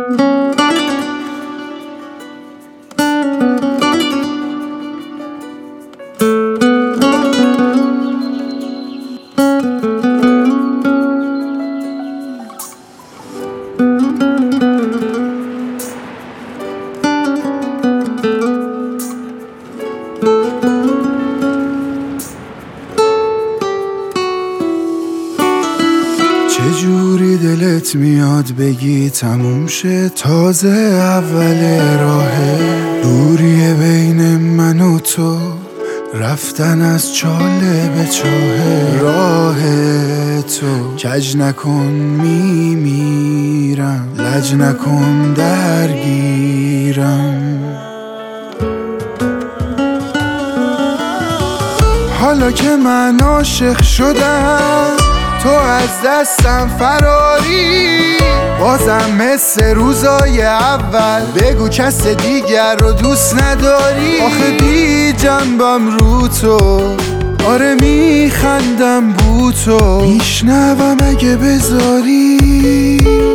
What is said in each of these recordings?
چجوری دلت میاد بگی تموم شه؟ تازه اول راهه، دوریه بین من و تو، رفتن از چاله به چاهه. راه تو کج نکن میمیرم، لج نکن درگیرم. حالا که من عاشق شدم تو از دستم فراری، بازم مثل روزای اول بگو کس دیگر رو دوست نداری. آخه بی جنبم رو تو، آره میخندم بو تو، میشنوم اگه بذاری.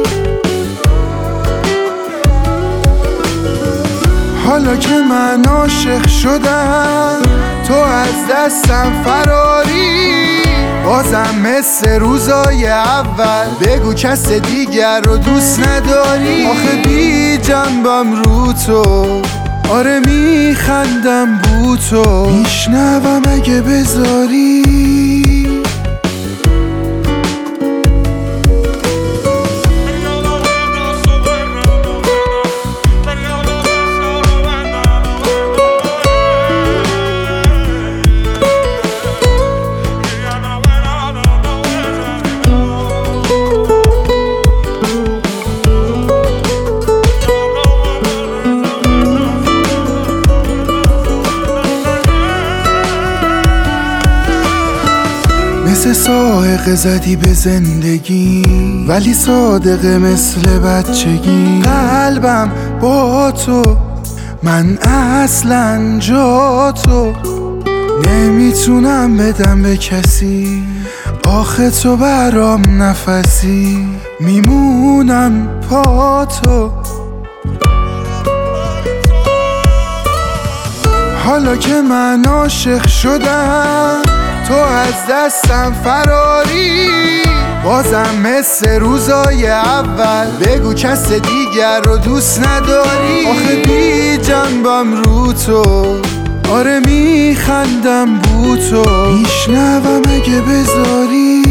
حالا که من عاشق شدم تو از دستم فراری، بازم مثل روزای اول بگو کس دیگر رو دوست نداری. آخه بی جنبم رو تو، آره میخندم بو تو، میشنوم اگه بذاری. مثل صاعقه زدی به زندگی، ولی صادقه مثل بچگی. قلبم با تو، من اصلا جا تو نمیتونم بدم به کسی. آخه تو برام نفسی، میمونم پا تو. حالا که من عاشق شدم تو از دستم فراری، بازم مثل روزای اول بگو کس دیگر رو دوست نداری. آخه بی جنبم رو تو، آره میخندم بو تو، میشنوم اگه بذاری.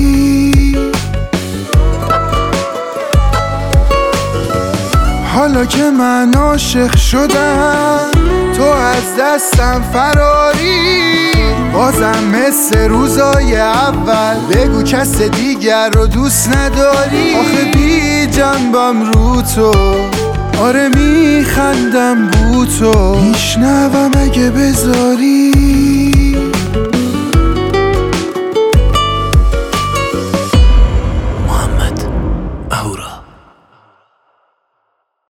حالا که من عاشق شدم تو از دستم فراری، بازم مثل روزای اول بگو کس دیگر رو دوست نداری. آخه بی جنبم رو تو، آره میخندم بو تو، میشنوم اگه بذاری.